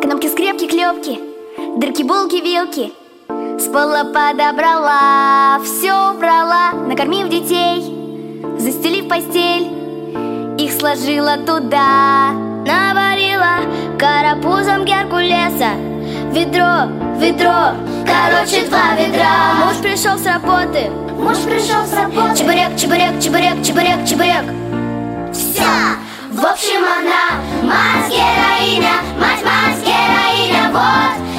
Кнопки, скрепки, клепки, дырки, булки, вилки. С пола подобрала, все убрала, накормив детей, застелив постель, их сложила туда. Наварила карапузом Геркулеса, ведро, ведро, короче, 2 ведра. Муж пришел с работы, чебурек, чебурек, чебурек, чебурек, чебурек. Все, в общем, она мать-героиня, мать-героиня, вот.